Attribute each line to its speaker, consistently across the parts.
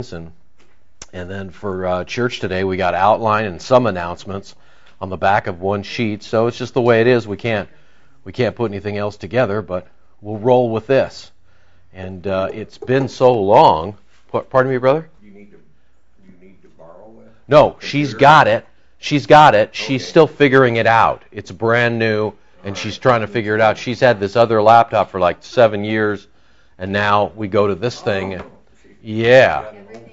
Speaker 1: And then for church today, we got outline and some announcements on the back of one sheet. So it's just the way it is. We can't put anything else together, but we'll roll with this. And it's been so long. Pardon me, brother?
Speaker 2: You need to borrow it?
Speaker 1: No, she's got it. She's got it. She's still figuring it out. It's brand new, and she's trying to figure it out. She's had this other laptop for like 7 years, and now we go to this thing. Yeah.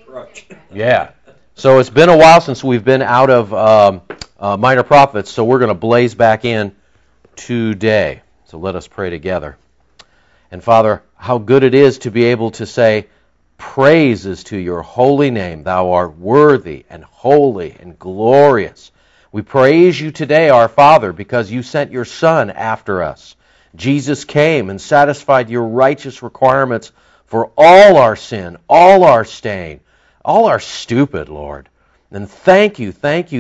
Speaker 1: Yeah. So it's been a while since we've been out of Minor Prophets, so we're going to blaze back in today. So let us pray together. And Father, how good it is to be able to say, praises to your holy name. Thou art worthy and holy and glorious. We praise you today, our Father, because you sent your Son after us. Jesus came and satisfied your righteous requirements for all our sin, all our stain, all our stupid, Lord. And thank you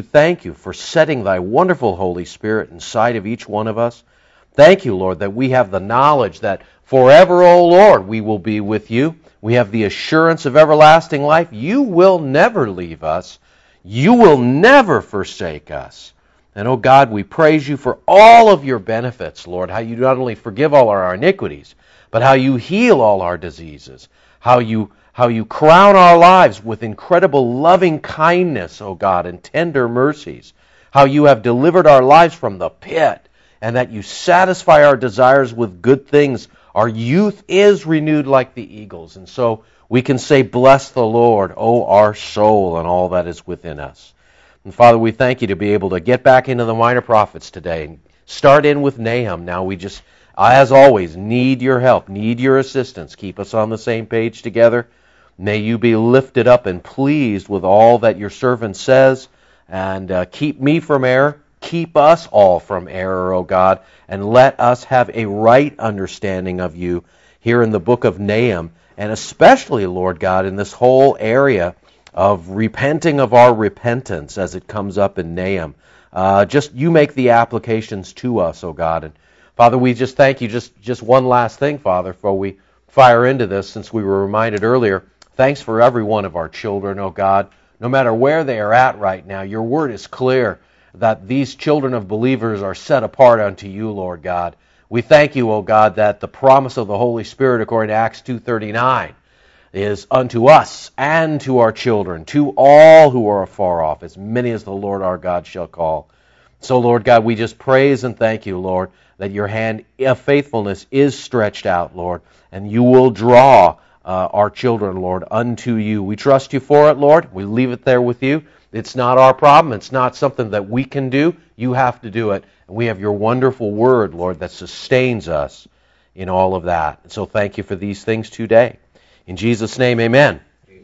Speaker 1: for setting thy wonderful Holy Spirit inside of each one of us. Thank you, Lord, that we have the knowledge that forever, O Lord, we will be with you. We have the assurance of everlasting life. You will never leave us. You will never forsake us. And, oh God, we praise you for all of your benefits, Lord, how you not only forgive all our iniquities, but how you heal all our diseases, how you crown our lives with incredible loving kindness, oh God, and tender mercies, how you have delivered our lives from the pit, and that you satisfy our desires with good things. Our youth is renewed like the eagles. And so we can say, bless the Lord, O our soul, and all that is within us. And Father, we thank you to be able to get back into the Minor Prophets today and start in with Nahum. Now we just, as always, need your help, need your assistance. Keep us on the same page together. May you be lifted up and pleased with all that your servant says, and keep me from error. Keep us all from error, O God, and let us have a right understanding of you here in the book of Nahum, and especially, Lord God, in this whole area of repenting of our repentance as it comes up in Nahum. Just you make the applications to us, O God. And Father, we just thank you. Just one last thing, Father, before we fire into this, since we were reminded earlier. Thanks for every one of our children, O God. No matter where they are at right now, your word is clear that these children of believers are set apart unto you, Lord God. We thank you, O God, that the promise of the Holy Spirit, according to Acts 2:39, is unto us and to our children, to all who are afar off, as many as the Lord our God shall call. So, Lord God, we just praise and thank you, Lord, that your hand of faithfulness is stretched out, Lord, and you will draw our children, Lord, unto you. We trust you for it, Lord. We leave it there with you. It's not our problem. It's not something that we can do. You have to do it. And we have your wonderful word, Lord, that sustains us in all of that. And so thank you for these things today. In Jesus' name, amen.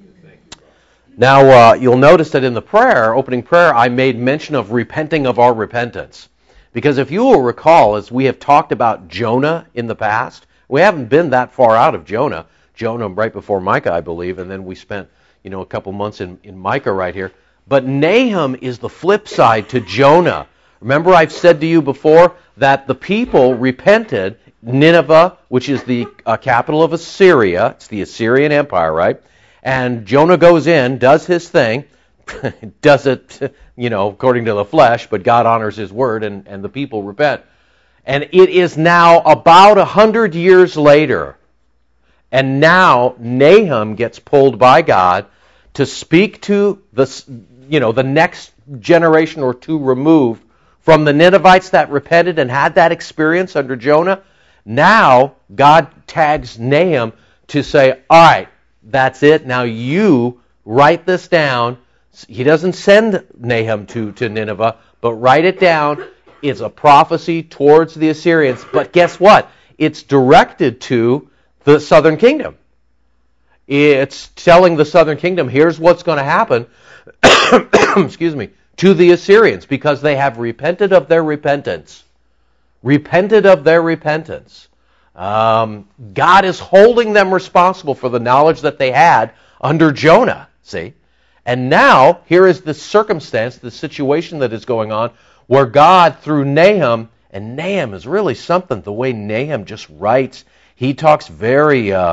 Speaker 1: Now, you'll notice that in the prayer, opening prayer, I made mention of repenting of our repentance. Because if you will recall, as we have talked about Jonah in the past, we haven't been that far out of Jonah. Jonah right before Micah, I believe, and then we spent, a couple months in Micah right here. But Nahum is the flip side to Jonah. Remember, I've said to you before that the people repented. Nineveh, which is the capital of Assyria, it's the Assyrian Empire, right? And Jonah goes in, does his thing, does it, according to the flesh, but God honors his word, and the people repent. And it is now about 100 years later, and now Nahum gets pulled by God to speak to the next generation or two removed from the Ninevites that repented and had that experience under Jonah. Now God tags Nahum to say, all right, that's it. Now you write this down. He doesn't send Nahum to Nineveh, but write it down. It's a prophecy towards the Assyrians. But guess what? It's directed to the southern kingdom. It's telling the southern kingdom, here's what's going to happen excuse me, to the Assyrians, because they have repented of their repentance. Repented of their repentance. God is holding them responsible for the knowledge that they had under Jonah, see? And now, here is the circumstance, the situation that is going on, where God, through Nahum, and Nahum is really something, the way Nahum just writes. He talks very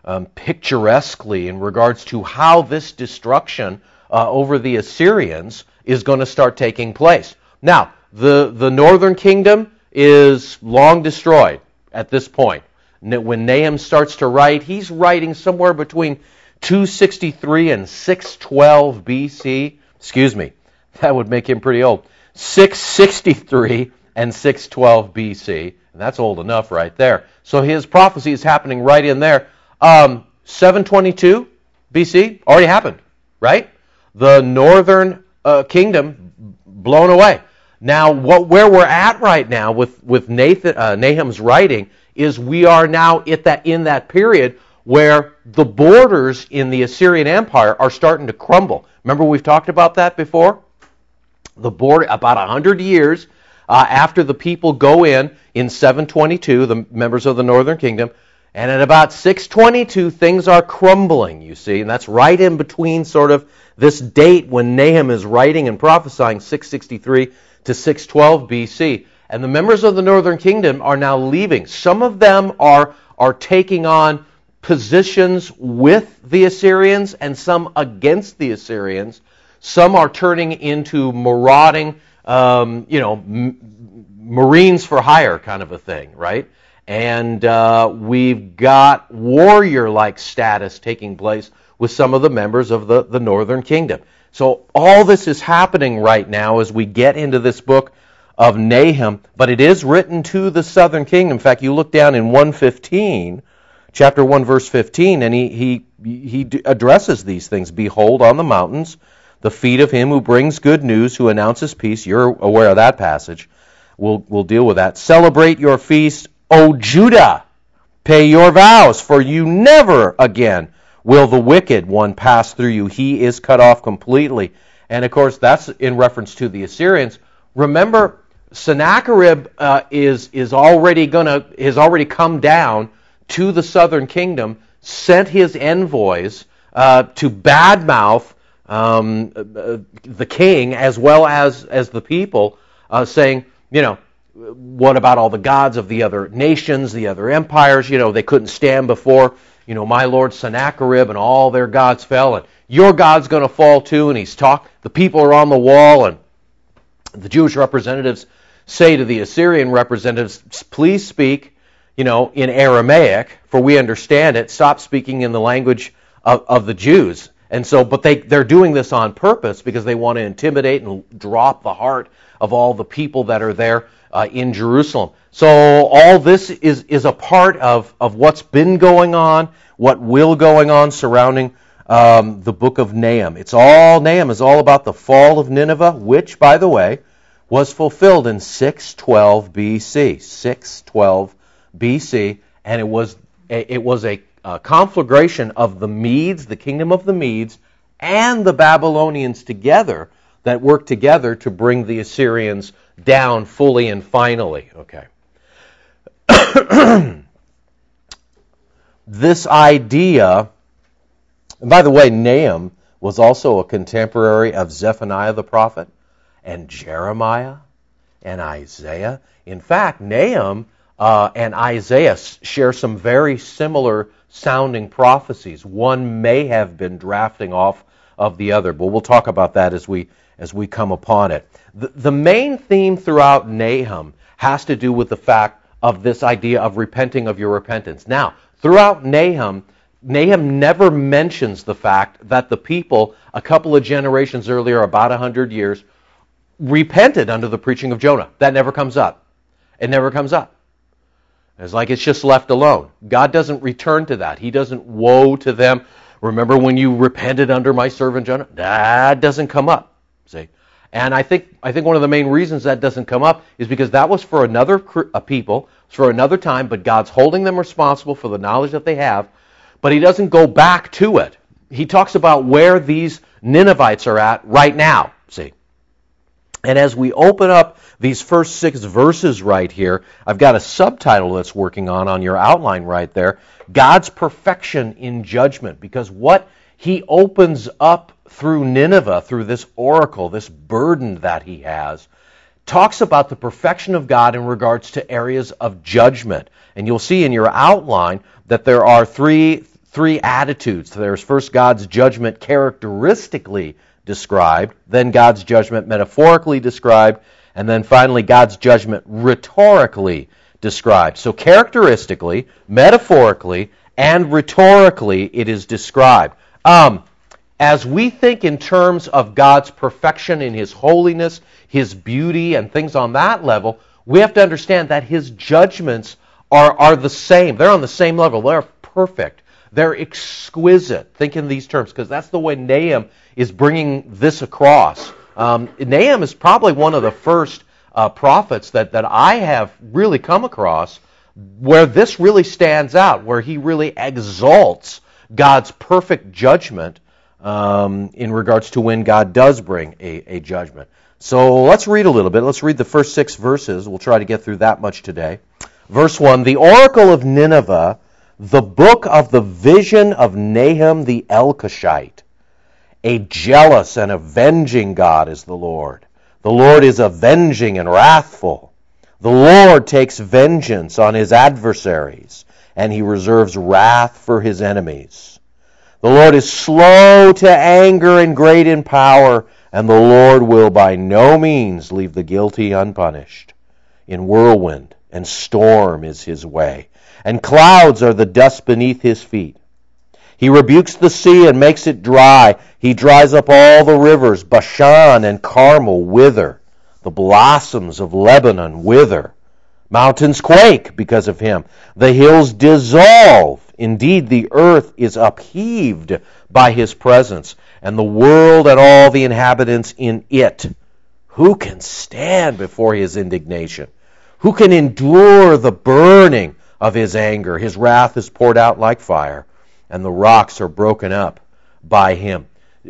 Speaker 1: picturesquely in regards to how this destruction over the Assyrians is going to start taking place. Now, the northern kingdom is long destroyed at this point. When Nahum starts to write, he's writing somewhere between 263 and 612 BC. Excuse me, that would make him pretty old. 663 and 612 BC. And that's old enough right there. So his prophecy is happening right in there. 722 BC already happened, right? The northern kingdom blown away. Now, where we're at right now with Nahum's writing is we are now in that period where the borders in the Assyrian Empire are starting to crumble. Remember we've talked about that before? The border, about 100 years after the people go in 722, the members of the northern kingdom, and at about 622 things are crumbling, you see, and that's right in between sort of this date when Nahum is writing and prophesying 663 to 612 BC. And the members of the northern kingdom are now leaving. Some of them are taking on positions with the Assyrians and some against the Assyrians. Some are turning into marauding, Marines for hire kind of a thing, right? And we've got warrior-like status taking place with some of the members of the northern kingdom. So all this is happening right now as we get into this book of Nahum, but it is written to the southern kingdom. In fact, you look down in 1:15, chapter 1, verse 15, and he addresses these things. Behold, on the mountains, the feet of him who brings good news, who announces peace. You're aware of that passage. We'll deal with that. Celebrate your feast, O Judah. Pay your vows, for you never again will the wicked one pass through you. He is cut off completely. And of course, that's in reference to the Assyrians. Remember, Sennacherib has already come down to the southern kingdom, sent his envoys to badmouth the king as well as the people, saying, what about all the gods of the other nations, the other empires? They couldn't stand before, my lord Sennacherib, and all their gods fell, and your God's going to fall too. And the people are on the wall, and the Jewish representatives say to the Assyrian representatives, please speak, in Aramaic, for we understand it. Stop speaking in the language of the Jews. And so, but they're doing this on purpose because they want to intimidate and drop the heart of all the people that are there in Jerusalem. So all this is a part of what's been going on, what will going on surrounding the book of Nahum. Nahum is all about the fall of Nineveh, which, by the way, was fulfilled in 612 BC. 612 BC, and it was a conflagration of the Medes, the kingdom of the Medes, and the Babylonians together that worked together to bring the Assyrians down fully and finally. Okay. This idea, and by the way, Nahum was also a contemporary of Zephaniah the prophet, and Jeremiah, and Isaiah. In fact, Nahum and Isaiah share some very similar sounding prophecies. One may have been drafting off of the other, but we'll talk about that as we come upon it. The main theme throughout Nahum has to do with the fact of this idea of repenting of your repentance. Now, throughout Nahum never mentions the fact that the people, a couple of generations earlier, about 100 years, repented under the preaching of Jonah. That never comes up. It never comes up. It's like it's just left alone. God doesn't return to that. He doesn't woe to them. Remember when you repented under my servant Jonah? That doesn't come up. See? And I think one of the main reasons that doesn't come up is because that was for another people, for another time, but God's holding them responsible for the knowledge that they have, but He doesn't go back to it. He talks about where these Ninevites are at right now. See? And as we open up these first 6 verses right here, I've got a subtitle that's working on your outline right there, God's perfection in judgment, because what He opens up through Nineveh, through this oracle, this burden that He has, talks about the perfection of God in regards to areas of judgment. And you'll see in your outline that there are three three attitudes. There's first God's judgment characteristically described, then God's judgment metaphorically described, and then finally God's judgment rhetorically described. So characteristically, metaphorically, and rhetorically it is described. As we think in terms of God's perfection in His holiness, His beauty, and things on that level, we have to understand that His judgments are the same. They're on the same level. They're perfect. They're exquisite. Think in these terms, because that's the way Nahum is bringing this across. Nahum is probably one of the first prophets that I have really come across where this really stands out, where he really exalts God's perfect judgment in regards to when God does bring a judgment. So let's read a little bit. Let's read the first 6 verses. We'll try to get through that much today. Verse 1, the oracle of Nineveh, the book of the vision of Nahum the Elkoshite. A jealous and avenging God is the Lord. The Lord is avenging and wrathful. The Lord takes vengeance on His adversaries, and He reserves wrath for His enemies. The Lord is slow to anger and great in power, and the Lord will by no means leave the guilty unpunished. In whirlwind and storm is His way, and clouds are the dust beneath His feet. He rebukes the sea and makes it dry. He dries up all the rivers. Bashan and Carmel wither. The blossoms of Lebanon wither. Mountains quake because of Him. The hills dissolve. Indeed, the earth is upheaved by His presence, and the world and all the inhabitants in it. Who can stand before His indignation? Who can endure the burning of His anger? His wrath is poured out like fire, and the rocks are broken up by Him.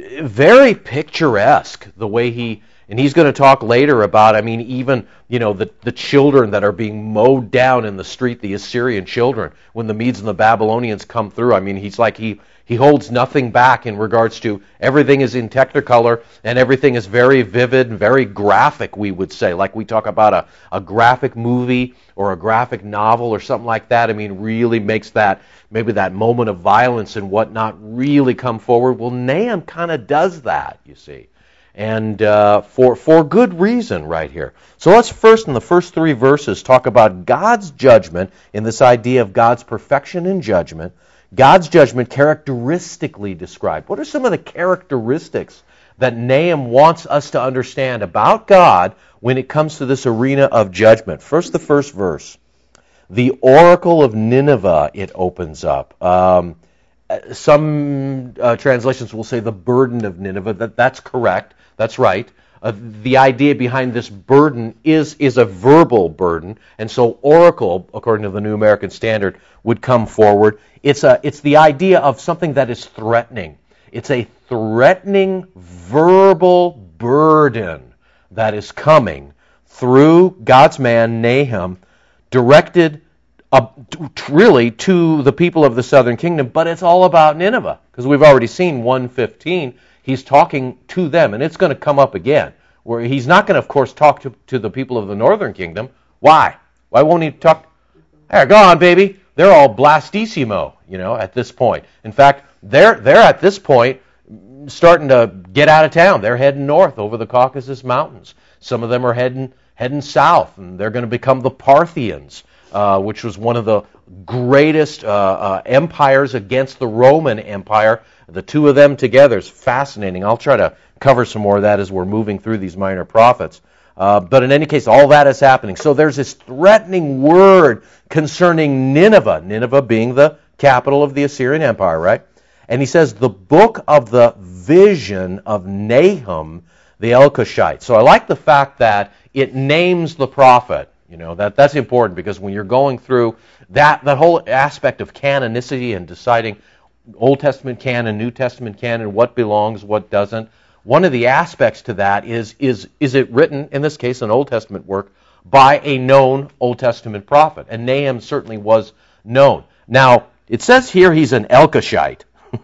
Speaker 1: Very picturesque the way and he's going to talk later about, even, the children that are being mowed down in the street, the Assyrian children, when the Medes and the Babylonians come through. He's like, he holds nothing back in regards to everything is in Technicolor and everything is very vivid and very graphic, we would say. Like we talk about a graphic movie or a graphic novel or something like that. Really makes maybe that moment of violence and whatnot really come forward. Well, Nahum kind of does that, you see. And for good reason right here. So let's first, in the first 3 verses, talk about God's judgment in this idea of God's perfection in judgment. God's judgment characteristically described. What are some of the characteristics that Nahum wants us to understand about God when it comes to this arena of judgment? First, the first verse. The oracle of Nineveh, it opens up. Some translations will say the burden of Nineveh. That's correct. That's right. The idea behind this burden is a verbal burden, and so oracle, according to the New American Standard, would come forward. It's the idea of something that is threatening. It's a threatening verbal burden that is coming through God's man Nahum, directed really to the people of the southern kingdom, but it's all about Nineveh, because we've already seen 1:15. He's talking to them, and it's going to come up again, where he's not going to, of course, talk to the people of the northern kingdom. Why? Why won't he talk? Hey, go on, baby. They're all blastissimo, at this point. In fact, they're at this point starting to get out of town. They're heading north over the Caucasus Mountains. Some of them are heading south, and they're going to become the Parthians, which was one of the greatest empires against the Roman Empire. The two of them together is fascinating. I'll try to cover some more of that as we're moving through these minor prophets. But in any case, all that is happening. So there's this threatening word concerning Nineveh, Nineveh being the capital of the Assyrian Empire, right? And he says, the book of the vision of Nahum the Elkoshite. So I like the fact that it names the prophet. That's important, because when you're going through that whole aspect of canonicity and deciding Old Testament canon, New Testament canon, what belongs, what doesn't, one of the aspects to that is it written, in this case, an Old Testament work, by a known Old Testament prophet? And Nahum certainly was known. Now, it says here he's an Elkoshite.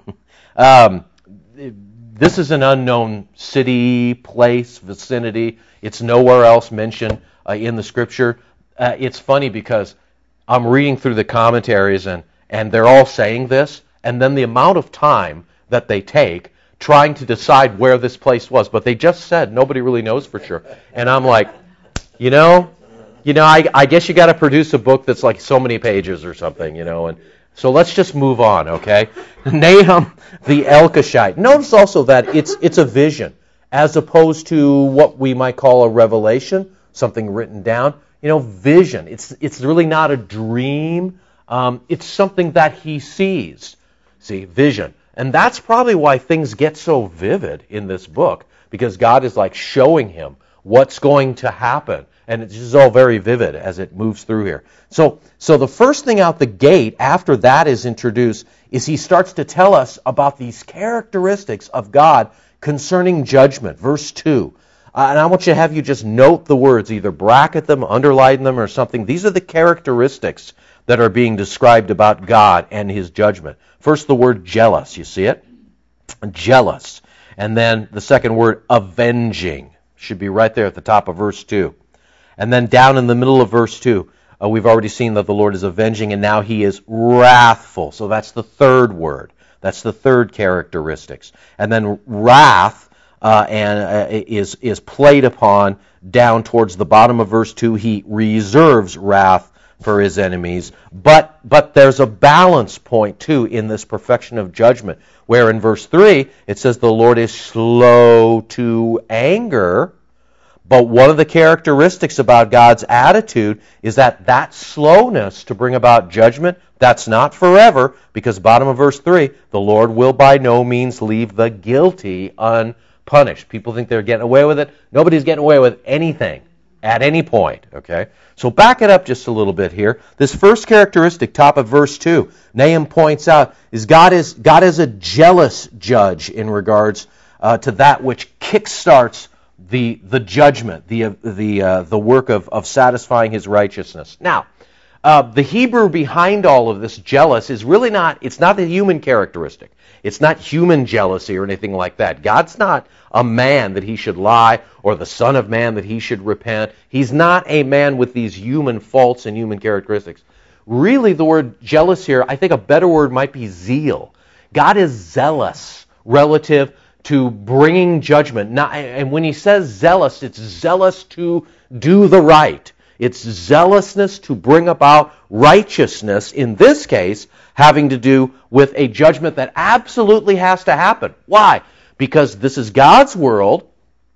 Speaker 1: This is an unknown city, place, vicinity. It's nowhere else mentioned in the Scripture. It's funny because I'm reading through the commentaries and they're all saying this, and then the amount of time that they take trying to decide where this place was. But they just said nobody really knows for sure. And I'm like, I guess you got to produce a book that's like so many pages or something, and so let's just move on, okay? Nahum the Elkoshite. Notice also that it's a vision as opposed to what we might call a revelation, something written down. Vision. It's really not a dream. It's something that he sees. See, vision. And that's probably why things get so vivid in this book, because God is like showing him what's going to happen. And it's just all very vivid as it moves through here. So the first thing out the gate after that is introduced is he starts to tell us about these characteristics of God concerning judgment. Verse 2. And I want you to have you just note the words, either bracket them, underline them, or something. These are the characteristics that are being described about God and his judgment. First, the word jealous. You see it? Jealous. And then the second word, avenging. Should be right there at the top of verse 2. And then down in the middle of verse 2, we've already seen that the Lord is avenging, and now he is wrathful. So that's the third word. That's the third characteristics. And then wrath is played upon down towards the bottom of verse 2. He reserves wrath for his enemies. But there's a balance point, too, in this perfection of judgment, where in verse 3 it says the Lord is slow to anger. But one of the characteristics about God's attitude is that slowness to bring about judgment, that's not forever, because bottom of verse 3, the Lord will by no means leave the guilty unpunished. People think they're getting away with it. Nobody's getting away with anything at any point, okay? So back it up just a little bit here. This first characteristic, top of verse 2, Nahum points out, is God is a jealous judge in regards to that which kickstarts the judgment, the work of satisfying his righteousness. Now, the Hebrew behind all of this jealous is really it's not the human characteristic. It's not human jealousy or anything like that. God's not a man that he should lie, or the son of man that he should repent. He's not a man with these human faults and human characteristics. Really, the word jealous here, I think a better word might be zeal. God is zealous relative to bringing judgment. And when he says zealous, it's zealous to do the right. It's zealousness to bring about righteousness, in this case, having to do with a judgment that absolutely has to happen. Why? Because this is God's world.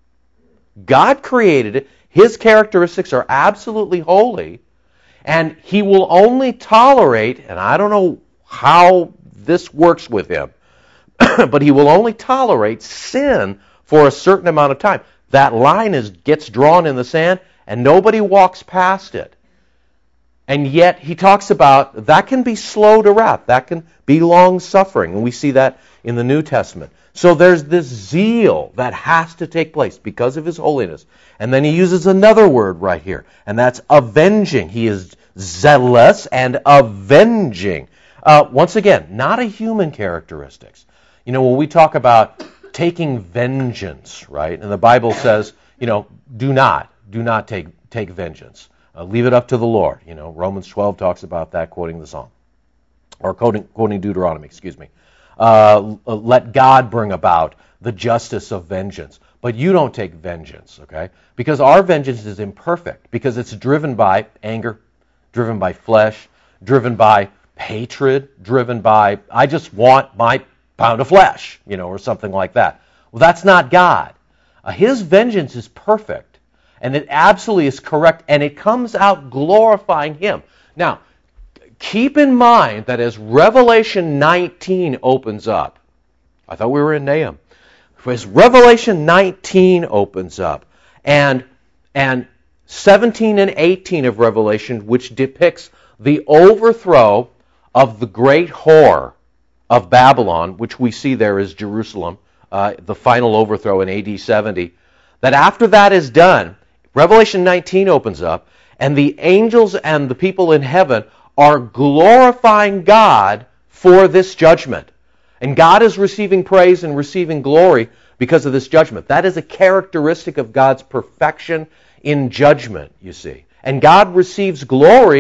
Speaker 1: God created it. His characteristics are absolutely holy. And he will only tolerate, and I don't know how this works with him, but he will only tolerate sin for a certain amount of time. That line gets drawn in the sand, and nobody walks past it. And yet he talks about that can be slow to wrath. That can be long-suffering. And we see that in the New Testament. So there's this zeal that has to take place because of his holiness. And then he uses another word right here, and that's avenging. He is zealous and avenging. Once again, not a human characteristics. When we talk about taking vengeance, right? And the Bible says, do not take vengeance. Leave it up to the Lord. Romans 12 talks about that, quoting the Psalm. Or quoting Deuteronomy, excuse me. Let God bring about the justice of vengeance. But you don't take vengeance, okay? Because our vengeance is imperfect. Because it's driven by anger, driven by flesh, driven by hatred, driven by, I just want my pound of flesh, or something like that. Well, that's not God. His vengeance is perfect. And it absolutely is correct. And it comes out glorifying him. Now, keep in mind that as Revelation 19 opens up, I thought we were in Nahum. As Revelation 19 opens up, and 17 and 18 of Revelation, which depicts the overthrow of the great whore of Babylon, which we see there is Jerusalem, the final overthrow in AD 70, that after that is done, Revelation 19 opens up, and the angels and the people in heaven are glorifying God for this judgment. And God is receiving praise and receiving glory because of this judgment. That is a characteristic of God's perfection in judgment, you see. And God receives glory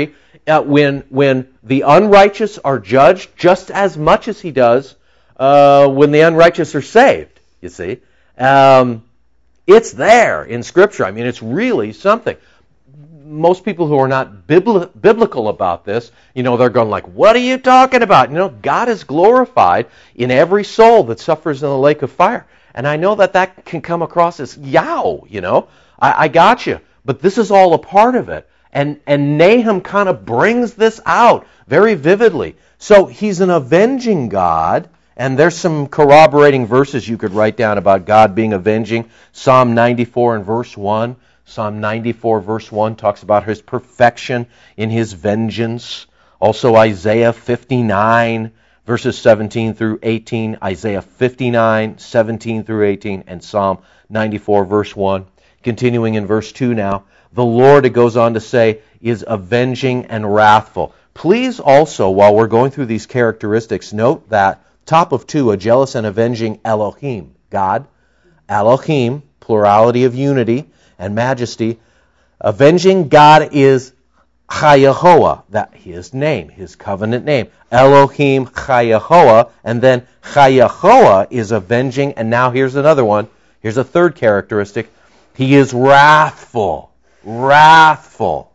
Speaker 1: when the unrighteous are judged just as much as he does when the unrighteous are saved, you see. It's there in Scripture. I mean, it's really something. Most people who are not biblical about this, they're going like, what are you talking about? God is glorified in every soul that suffers in the lake of fire. And I know that can come across as I got you. But this is all a part of it. And Nahum kind of brings this out very vividly. So he's an avenging God. And there's some corroborating verses you could write down about God being avenging. Psalm 94 and verse 1. Psalm 94 verse 1 talks about his perfection in his vengeance. Also Isaiah 59 verses 17 through 18. Isaiah 59, 17 through 18. And Psalm 94 verse 1. Continuing in verse 2 now. The Lord, it goes on to say, is avenging and wrathful. Please also, while we're going through these characteristics, note that top of 2, a jealous and avenging Elohim, God. Elohim, plurality of unity and majesty. Avenging God is Chayahoah, that his name, his covenant name. Elohim Chayahoah, and then Chayahoah is avenging, and now here's another one. Here's a third characteristic. He is wrathful. Wrathful.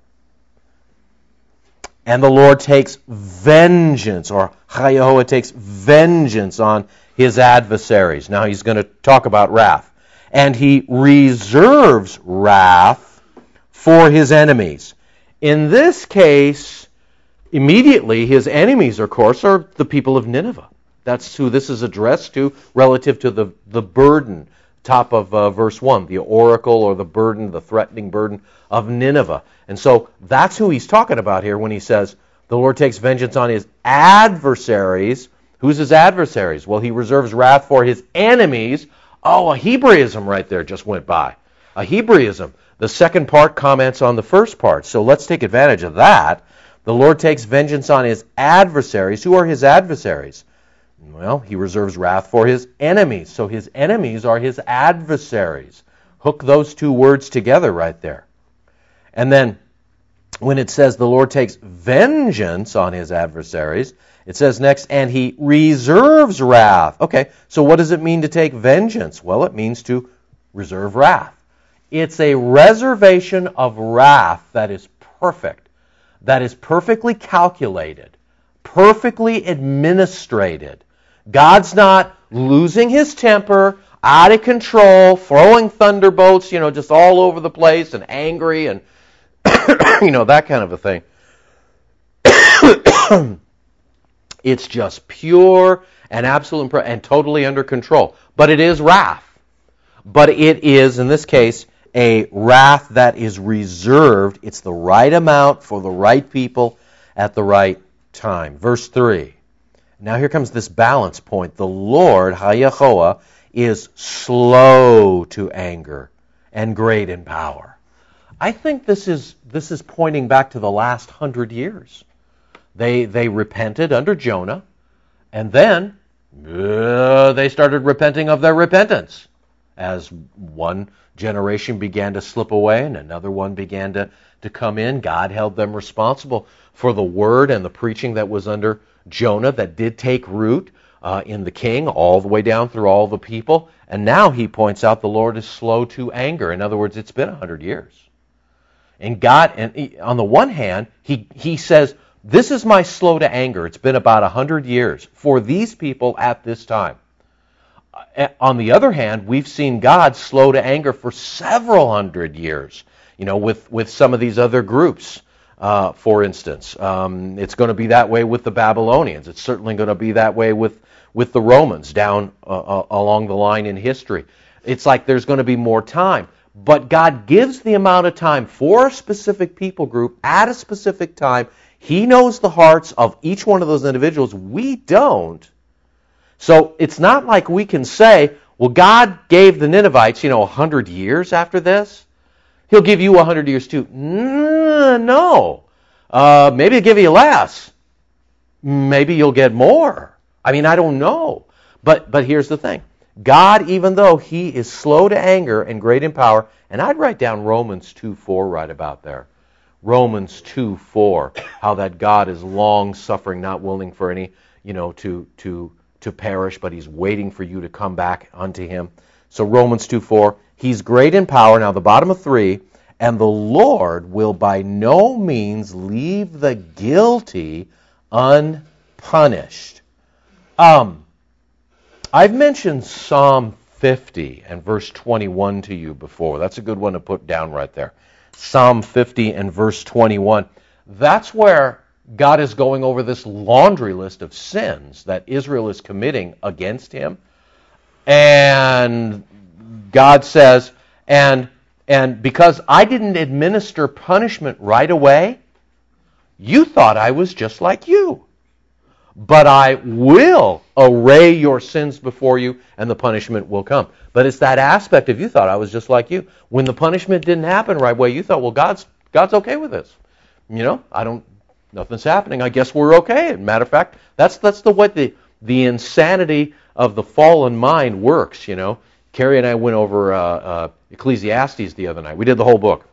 Speaker 1: And the Lord takes vengeance, or Chayahoah takes vengeance on his adversaries. Now he's going to talk about wrath. And he reserves wrath for his enemies. In this case, immediately his enemies, of course, are the people of Nineveh. That's who this is addressed to relative to the burden, top of verse 1, the oracle or the burden, the threatening burden of Nineveh. And so that's who he's talking about here when he says the Lord takes vengeance on his adversaries. Who's his adversaries? Well, he reserves wrath for his enemies. Oh, a Hebraism right there just went by. A Hebraism. The second part comments on the first part. So let's take advantage of that. The Lord takes vengeance on his adversaries. Who are his adversaries? Well, he reserves wrath for his enemies. So his enemies are his adversaries. Hook those two words together right there. And then when it says the Lord takes vengeance on his adversaries, it says next, and he reserves wrath. Okay, so what does it mean to take vengeance? Well, it means to reserve wrath. It's a reservation of wrath that is perfect, that is perfectly calculated, perfectly administrated. God's not losing his temper, out of control, throwing thunderbolts, just all over the place and angry and, that kind of a thing. It's just pure and absolute and totally under control. But it is wrath. But it is, in this case, a wrath that is reserved. It's the right amount for the right people at the right time. Verse 3. Now here comes this balance point. The Lord, Hayahoah, is slow to anger and great in power. I think this is pointing back to the last 100 years. They repented under Jonah, and then they started repenting of their repentance. As one generation began to slip away and another one began to come in, God held them responsible for the word and the preaching that was under Jonah that did take root in the king all the way down through all the people. And now he points out the Lord is slow to anger. In other words, it's been 100 years. And God, on the one hand, he says, this is my slow to anger. It's been about 100 years for these people at this time. On the other hand, we've seen God slow to anger for several hundred years, with some of these other groups, for instance. It's going to be that way with the Babylonians. It's certainly going to be that way with the Romans down along the line in history. It's like there's going to be more time. But God gives the amount of time for a specific people group at a specific time. He knows the hearts of each one of those individuals. We don't. So it's not like we can say, well, God gave the Ninevites, 100 years after this. He'll give you 100 years too. No. Maybe he'll give you less. Maybe you'll get more. I don't know. But here's the thing. God, even though he is slow to anger and great in power, and I'd write down Romans 2:4 right about there. Romans 2:4, how that God is long-suffering, not willing for any, to perish, but he's waiting for you to come back unto him. So Romans 2:4, he's great in power. Now the bottom of 3, and the Lord will by no means leave the guilty unpunished. I've mentioned Psalm 50 and verse 21 to you before. That's a good one to put down right there. Psalm 50 and verse 21. That's where God is going over this laundry list of sins that Israel is committing against him. And God says, and because I didn't administer punishment right away, you thought I was just like you. But I will array your sins before you, and the punishment will come. But it's that aspect of you thought I was just like you. When the punishment didn't happen right away, you thought, well, God's okay with this. Nothing's happening. I guess we're okay. Matter of fact, that's the way the insanity of the fallen mind works. Carrie and I went over Ecclesiastes the other night. We did the whole book.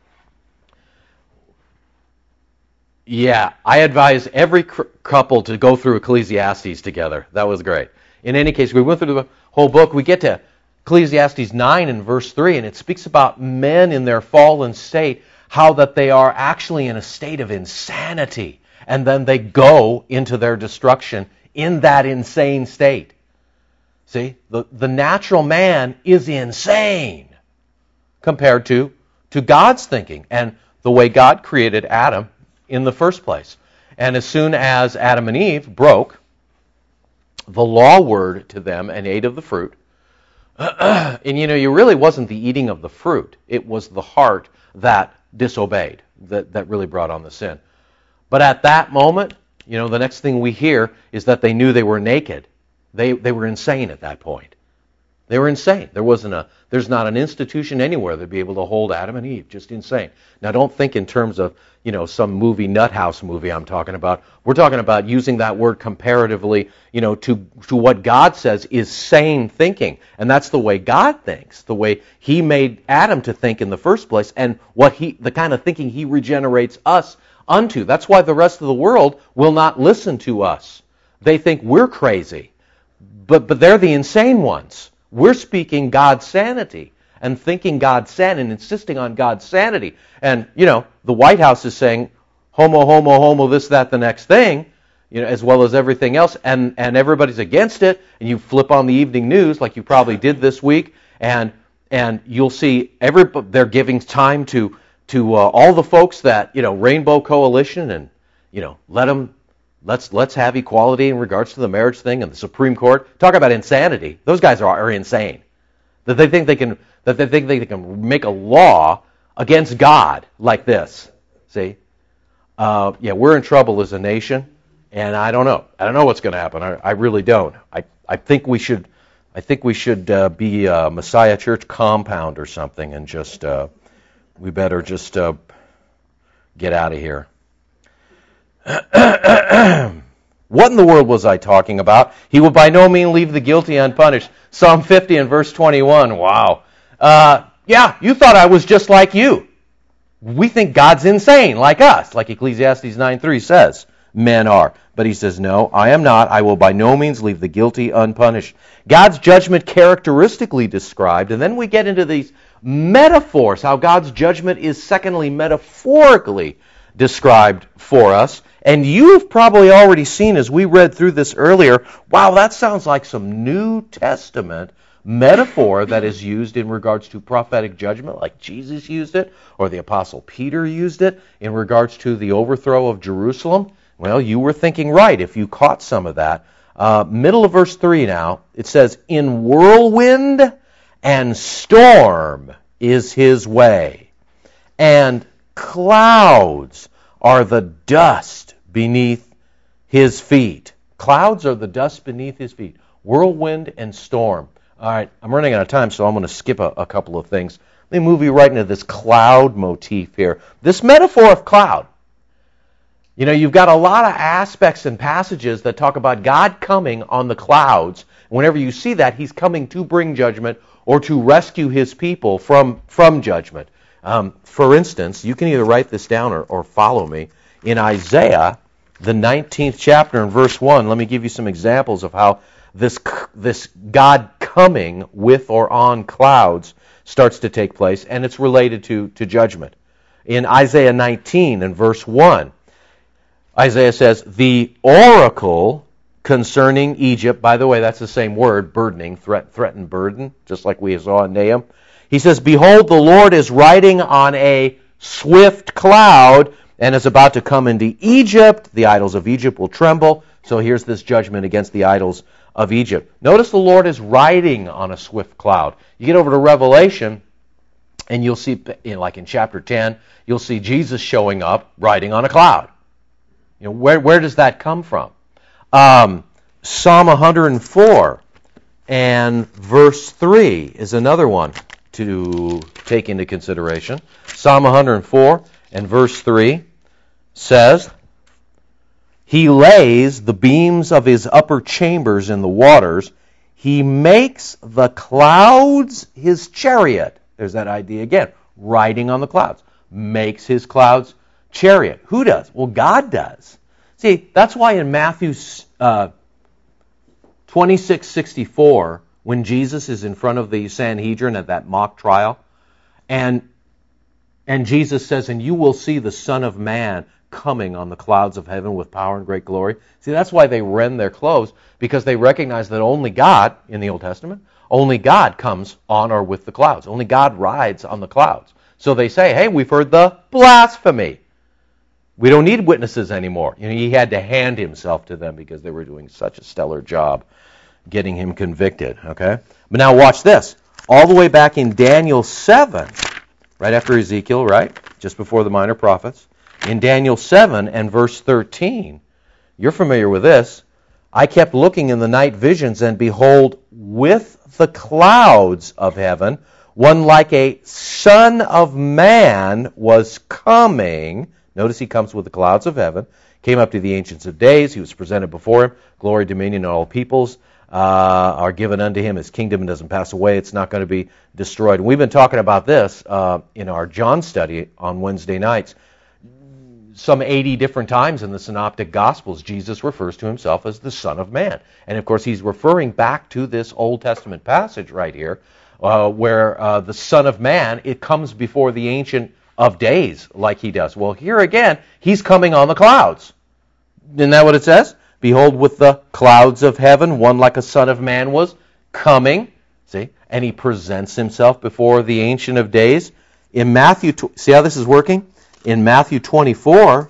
Speaker 1: Yeah, I advise every couple to go through Ecclesiastes together. That was great. In any case, we went through the whole book. We get to Ecclesiastes 9 and verse 3, and it speaks about men in their fallen state, how that they are actually in a state of insanity, and then they go into their destruction in that insane state. See, the natural man is insane compared to God's thinking and the way God created Adam in the first place. And as soon as Adam and Eve broke the law word to them and ate of the fruit, and it really wasn't the eating of the fruit. It was the heart that disobeyed that really brought on the sin. But at that moment, the next thing we hear is that they knew they were naked. They were insane at that point. They were insane. There's not an institution anywhere that'd be able to hold Adam and Eve. Just insane. Now, don't think in terms of, some movie, Nuthouse movie I'm talking about. We're talking about using that word comparatively, to what God says is sane thinking. And that's the way God thinks, the way he made Adam to think in the first place, and the kind of thinking he regenerates us unto. That's why the rest of the world will not listen to us. They think we're crazy. But they're the insane ones. We're speaking God's sanity and thinking God's sanity and insisting on God's sanity. And, the White House is saying, homo, this, that, the next thing, as well as everything else, and everybody's against it, and you flip on the evening news like you probably did this week, and you'll see they're giving time to all the folks that, Rainbow Coalition, and, let's have equality in regards to the marriage thing and the Supreme Court. Talk about insanity. Those guys are insane. That they think they can make a law against God like this. See? We're in trouble as a nation, and I don't know. I don't know what's going to happen. I really don't. I think we should be a Messiah Church compound or something, and we better just get out of here. What in the world was I talking about? He will by no means leave the guilty unpunished. Psalm 50 and verse 21. Wow. You thought I was just like you. We think God's insane, like us, like Ecclesiastes 9:3 says. Men are. But he says, no, I am not. I will by no means leave the guilty unpunished. God's judgment characteristically described, and then we get into these metaphors, how God's judgment is secondly metaphorically described for us. And you've probably already seen, as we read through this earlier, wow, that sounds like some New Testament metaphor that is used in regards to prophetic judgment, like Jesus used it, or the Apostle Peter used it in regards to the overthrow of Jerusalem. Well, you were thinking right if you caught some of that. Middle of verse 3 now, it says, in whirlwind and storm is his way, and clouds are the dust beneath his feet. Clouds are the dust beneath his feet. Whirlwind and storm. All right, I'm running out of time, so I'm going to skip a couple of things. Let me move you right into this cloud motif here. This metaphor of cloud. You've got a lot of aspects and passages that talk about God coming on the clouds. Whenever you see that, he's coming to bring judgment or to rescue his people from judgment. For instance, you can either write this down or follow me. In Isaiah, the 19th chapter and verse 1, let me give you some examples of how this God coming with or on clouds starts to take place, and it's related to judgment. In Isaiah 19 and verse 1, Isaiah says, the oracle concerning Egypt, by the way, that's the same word, burdening, threaten, burden, just like we saw in Nahum. He says, behold, the Lord is riding on a swift cloud and is about to come into Egypt. The idols of Egypt will tremble. So here's this judgment against the idols of Egypt. Notice the Lord is riding on a swift cloud. You get over to Revelation, and you'll see, like in chapter 10, you'll see Jesus showing up riding on a cloud. Where does that come from? Psalm 104 and verse 3 is another one to take into consideration. Psalm 104 and verse 3 says, he lays the beams of his upper chambers in the waters. He makes the clouds his chariot. There's that idea again. Riding on the clouds. Makes his clouds chariot. Who does? Well, God does. See, that's why in Matthew 26:64, when Jesus is in front of the Sanhedrin at that mock trial, and Jesus says, and you will see the Son of Man coming on the clouds of heaven with power and great glory. See, that's why they rend their clothes, because they recognize that only God, in the Old Testament, only God comes on or with the clouds. Only God rides on the clouds. So they say, hey, we've heard the blasphemy. We don't need witnesses anymore. He had to hand himself to them because they were doing such a stellar job getting him convicted. Okay? But now watch this. All the way back in Daniel 7, right after Ezekiel, right? Just before the minor prophets. In Daniel 7 and verse 13, you're familiar with this. I kept looking in the night visions, and behold, with the clouds of heaven, one like a son of man was coming. Notice he comes with the clouds of heaven, came up to the Ancients of Days. He was presented before him. Glory, dominion, and all peoples are given unto him. His kingdom doesn't pass away. It's not going to be destroyed. And we've been talking about this in our John study on Wednesday nights. Some 80 different times in the Synoptic Gospels, Jesus refers to himself as the Son of Man. And of course, he's referring back to this Old Testament passage right here, where the Son of Man, it comes before the Ancient of Days like he does. Well, here again, he's coming on the clouds. Isn't that what it says? Behold, with the clouds of heaven, one like a son of man was coming. See? And he presents himself before the Ancient of Days. In Matthew, see how this is working? In Matthew 24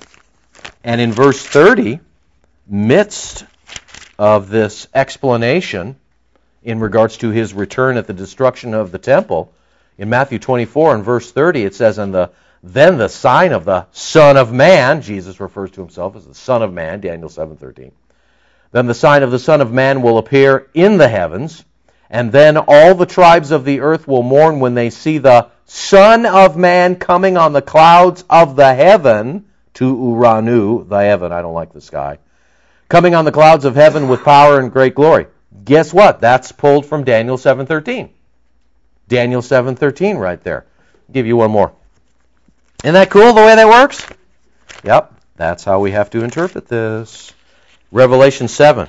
Speaker 1: and in verse 30, midst of this explanation in regards to his return at the destruction of the temple, in Matthew 24 and verse 30, it says, then the sign of the Son of Man, Jesus refers to himself as the Son of Man, Daniel 7:13. Then the sign of the Son of Man will appear in the heavens, and then all the tribes of the earth will mourn when they see the Son of Man coming on the clouds of the heaven, to Uranu, the heaven, I don't like the sky, coming on the clouds of heaven with power and great glory. Guess what? That's pulled from Daniel 7:13. Daniel 7:13 right there. I'll give you one more. Isn't that cool the way that works? Yep, that's how we have to interpret this. Revelation 7,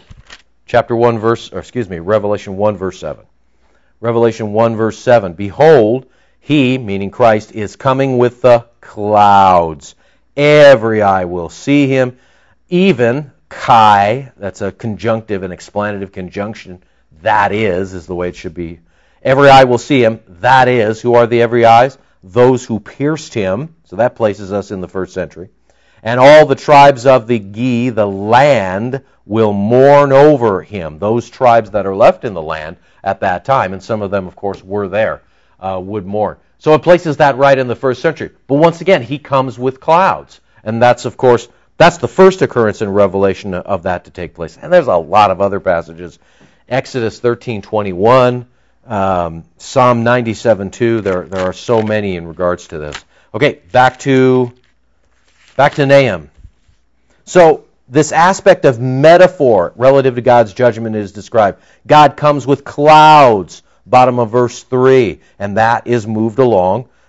Speaker 1: Revelation 1 verse 7. Revelation 1 verse 7. Behold, he, meaning Christ, is coming with the clouds. Every eye will see him, even Kai, that's a conjunctive, an explanative conjunction, that is the way it should be. Every eye will see him, that is. Who are the every eyes? Those who pierced him. So that places us in the first century. And all the tribes of the Gi, the land, will mourn over him. Those tribes that are left in the land at that time, and some of them, of course, were there, would mourn. So it places that right in the first century. But once again, he comes with clouds. And that's, of course, that's the first occurrence in Revelation of that to take place. And there's a lot of other passages. Exodus 13:21, Psalm 97:2. There are so many in regards to this. Okay, back to Nahum. So this aspect of metaphor relative to God's judgment is described. God comes with clouds, bottom of verse 3, and that is moved along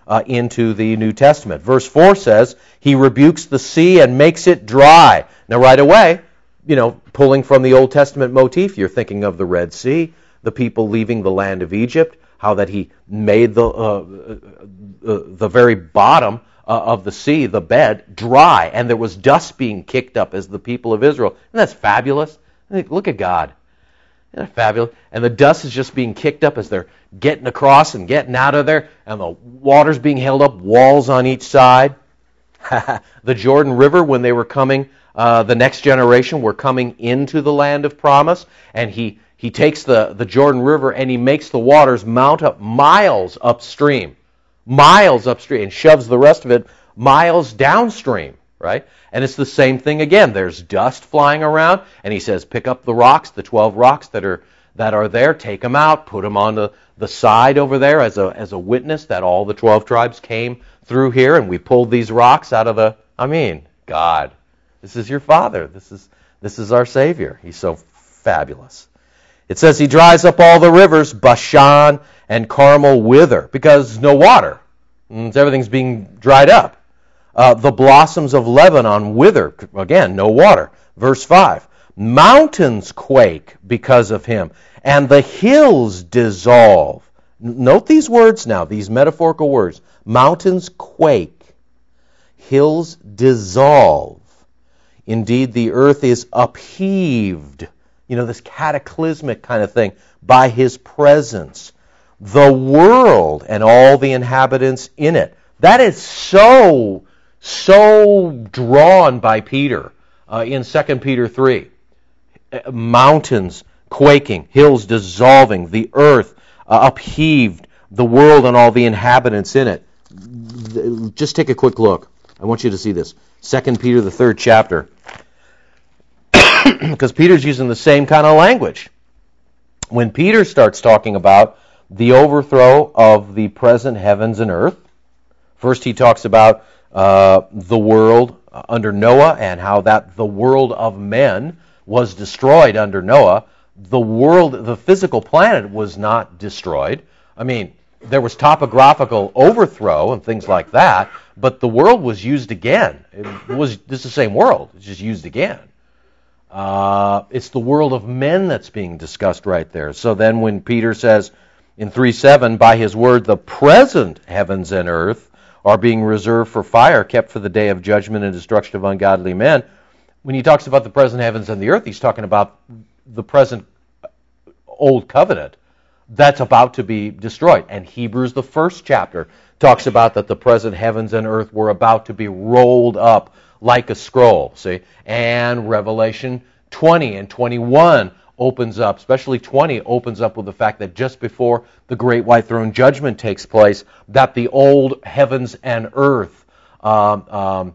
Speaker 1: into the New Testament. Verse 4 says, he rebukes the sea and makes it dry. Now right away, pulling from the Old Testament motif, you're thinking of the Red Sea, the people leaving the land of Egypt, how that he made the very bottom of the sea, the bed, dry, and there was dust being kicked up as the people of Israel. And that's fabulous. Look at God. Isn't that fabulous? And the dust is just being kicked up as they're getting across and getting out of there, and the water's being held up, walls on each side. The Jordan River, when they were coming, the next generation were coming into the land of promise, and he takes the Jordan River and he makes the waters mount up miles upstream, and shoves the rest of it miles downstream, right? And it's the same thing again. There's dust flying around, and he says, pick up the rocks, the 12 rocks that are there, take them out, put them on the side over there as a witness that all the 12 tribes came through here, and we pulled these rocks out of God, this is your Father. This is our Savior. He's so fabulous. It says he dries up all the rivers, Bashan and Carmel wither, because no water. Everything's being dried up. The blossoms of Lebanon wither. Again, no water. Verse 5. Mountains quake because of him, and the hills dissolve. Note these words now, these metaphorical words. Mountains quake. Hills dissolve. Indeed, the earth is upheaved. This cataclysmic kind of thing, by his presence. The world and all the inhabitants in it. That is so drawn by Peter in 2 Peter 3. Mountains quaking, hills dissolving, the earth upheaved, the world and all the inhabitants in it. Just take a quick look. I want you to see this. 2 Peter, the 3rd chapter. Because Peter's using the same kind of language. When Peter starts talking about the overthrow of the present heavens and earth, first he talks about the world under Noah and how that the world of men was destroyed under Noah. The physical planet was not destroyed. There was topographical overthrow and things like that, but the world was used again. This is the same world. It's just used again. It's the world of men that's being discussed right there. So then when Peter says in 3:7, by his word the present heavens and earth are being reserved for fire, kept for the day of judgment and destruction of ungodly men. When he talks about the present heavens and the earth, he's talking about the present old covenant that's about to be destroyed. And Hebrews, the 1st chapter, talks about that the present heavens and earth were about to be rolled up like a scroll, see? And Revelation 20 and 21 opens up, especially 20, opens up with the fact that just before the great white throne judgment takes place, that the old heavens and earth are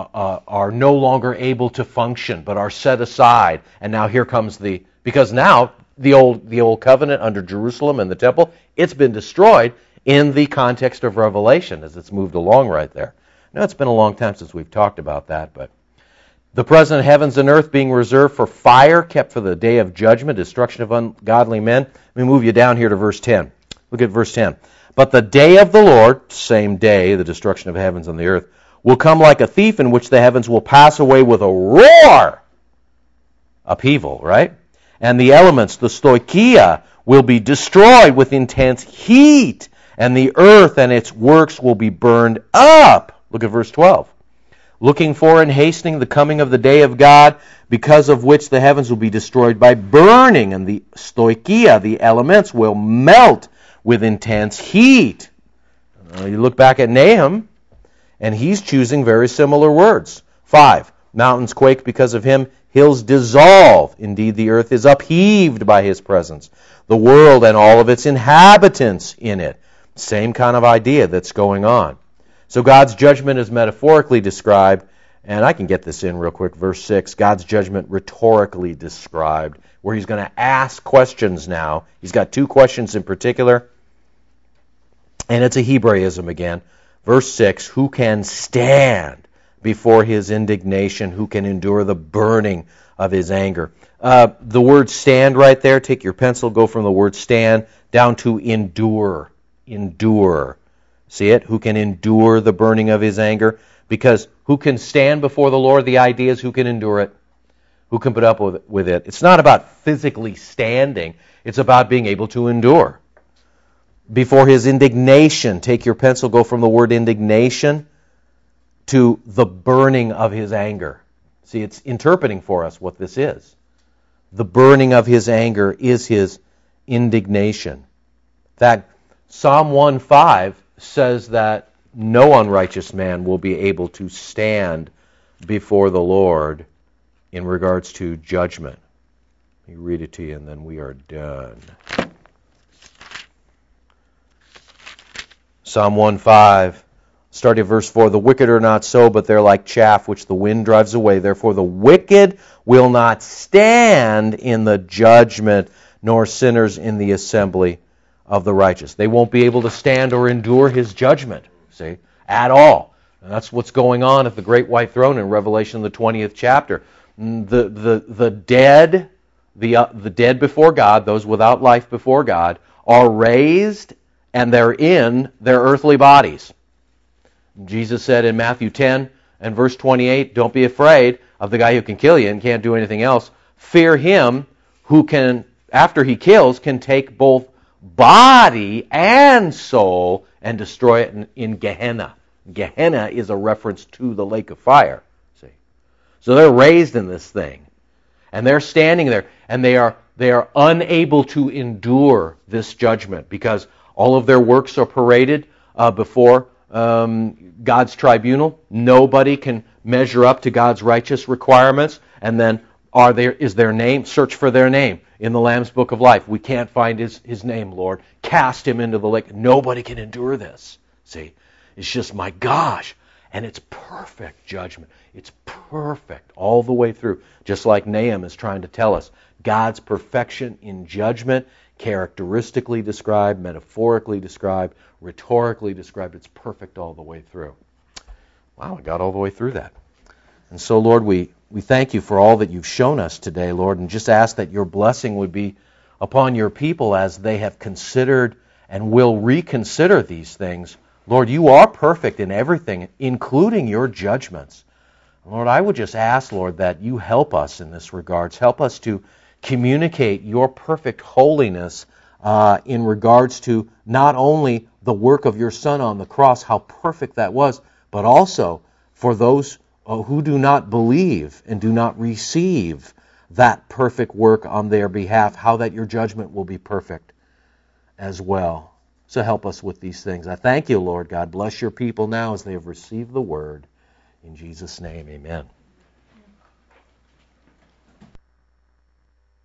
Speaker 1: no longer able to function, but are set aside. And now here comes because now the old covenant under Jerusalem and the temple, it's been destroyed in the context of Revelation as it's moved along right there. Now, it's been a long time since we've talked about that, but the present heavens and earth being reserved for fire, kept for the day of judgment, destruction of ungodly men. Let me move you down here to verse 10. Look at verse 10. But the day of the Lord, same day, the destruction of heavens and the earth, will come like a thief, in which the heavens will pass away with a roar. Upheaval, right? And the elements, the stoicheia, will be destroyed with intense heat, and the earth and its works will be burned up. Look at verse 12. Looking for and hastening the coming of the day of God, because of which the heavens will be destroyed by burning, and the stoicheia, the elements, will melt with intense heat. You look back at Nahum, and he's choosing very similar words. 5. Mountains quake because of him, hills dissolve. Indeed, the earth is upheaved by his presence. The world and all of its inhabitants in it. Same kind of idea that's going on. So God's judgment is metaphorically described, and I can get this in real quick, verse 6, God's judgment rhetorically described, where he's going to ask questions now. He's got 2 questions in particular, and it's a Hebraism again. Verse 6, who can stand before his indignation? Who can endure the burning of his anger? The word stand right there, take your pencil, go from the word stand down to endure. Endure. See it? Who can endure the burning of his anger? Because who can stand before the Lord? The idea is who can endure it? Who can put up with it? It's not about physically standing. It's about being able to endure. Before his indignation, take your pencil, go from the word indignation to the burning of his anger. See, it's interpreting for us what this is. The burning of his anger is his indignation. In fact, Psalm 1:5 says that no unrighteous man will be able to stand before the Lord in regards to judgment. Let me read it to you and then we are done. Psalm 1:5, starting at verse 4, the wicked are not so, but they're like chaff which the wind drives away. Therefore the wicked will not stand in the judgment, nor sinners in the assembly of the righteous. They won't be able to stand or endure his judgment, see, at all. And that's what's going on at the great white throne in Revelation, the 20th chapter. The dead, the dead before God, those without life before God, are raised and they're in their earthly bodies. Jesus said in Matthew 10 and verse 28, don't be afraid of the guy who can kill you and can't do anything else. Fear him who can, after he kills, can take both body and soul and destroy it in Gehenna. Gehenna is a reference to the lake of fire. See, so they're raised in this thing, and they're standing there, and they are unable to endure this judgment because all of their works are paraded before God's tribunal. Nobody can measure up to God's righteous requirements, and then is their name? Search for their name in the Lamb's Book of Life. We can't find his name, Lord. Cast him into the lake. Nobody can endure this. See, it's just, my gosh. And it's perfect judgment. It's perfect all the way through. Just like Nahum is trying to tell us. God's perfection in judgment, characteristically described, metaphorically described, rhetorically described. It's perfect all the way through. Wow, we got all the way through that. And so, Lord, we thank you for all that you've shown us today, Lord, and just ask that your blessing would be upon your people as they have considered and will reconsider these things. Lord, you are perfect in everything, including your judgments. Lord, I would just ask, Lord, that you help us in this regards. Help us to communicate your perfect holiness in regards to not only the work of your Son on the cross, how perfect that was, but also for those who do not believe and do not receive that perfect work on their behalf, how that your judgment will be perfect as well. So help us with these things. I thank you, Lord God. Bless your people now as they have received the word. In Jesus' name, amen.